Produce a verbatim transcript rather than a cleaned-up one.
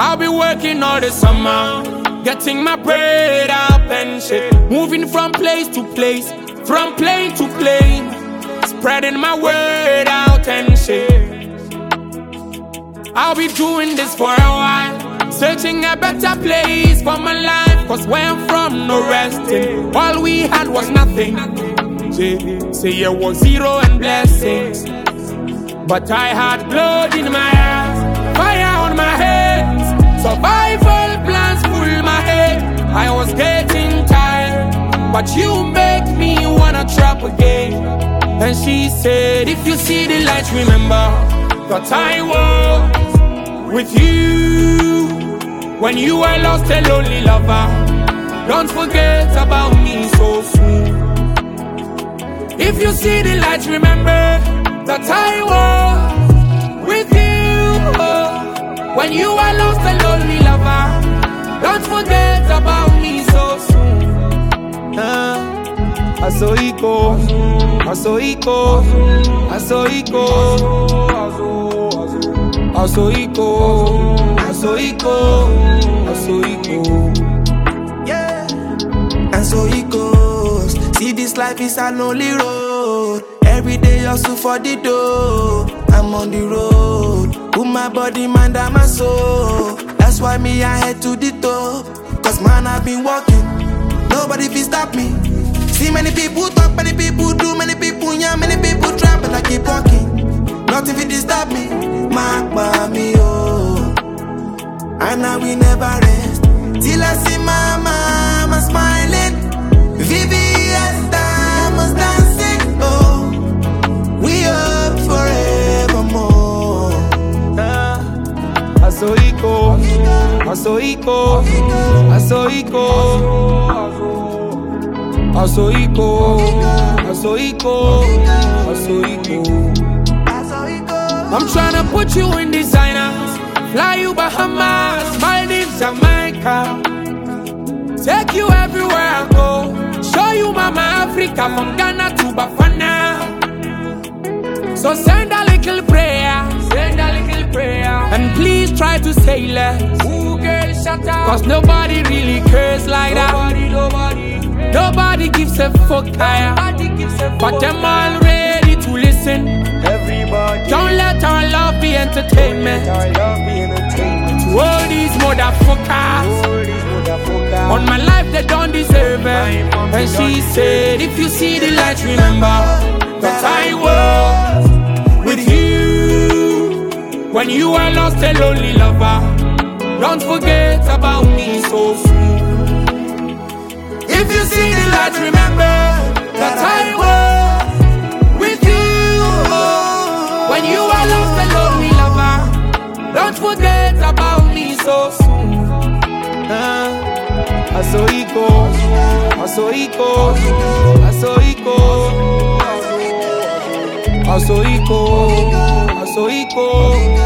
I'll be working all the summer, getting my bread up and shit. Moving from place to place, from plane to plane, spreading my word out and shit. I'll be doing this for a while, searching a better place for my life. Cause where I'm from, no resting. All we had was nothing. Say, say it was zero and blessings. But I had blood in my eyes, fire on my hands, survival plans full my head. I was getting tired, but you make me wanna trap again. And she said, if you see the light, remember that I was with you when you were lost a lonely lover. Don't forget about me so soon. If you see the light, remember that I was with you oh, when you were lost a lonely lover. Don't forget about me so soon. uh. Asoiko, Asoiko, Asoiko, Asoiko, Asoiko, Asoiko. Yeah, and so it goes. See, this life is a lonely road. Every day hustle for the dough. I'm on the road, put my body, mind, and my soul. That's why me I head to the top. Cause man, I've been walking, nobody can stop me. See many people talk, many people do, many people yeah, many people try, but I keep walking. Nothing will disturb me. Mark by me, oh. And I will never rest till I see my mama smiling. Vivian diamonds dancing, oh. We up forevermore. uh, Asoiko, Asoiko, Asoiko. Asoiko, Asoiko, Asoiko. I'm tryna put you in designers, fly you Bahamas, Maldives, Jamaica. Take you everywhere I go, show you Mama Africa from Ghana to Bafana. So send a little prayer, send a little prayer, and please try to say less. Ooh, girl, shut up. Cause nobody really cares like that. Nobody, nobody. Nobody gives a fuck higher, but them all ready to listen. Everybody. Don't let our love be entertainment. Our love be entertainment. To all these motherfuckers, all these motherfuckers. On my life they don't deserve it. And she said, if you see the light, remember that I was with you when you were lost a lonely lover. Don't forget about me so soon. If you see the light, remember that I was with you oh, when you were lost a lonely lover. Don't forget about me so soon. uh, Asoiko, Asoiko, Asoiko, Asoiko, Asoiko.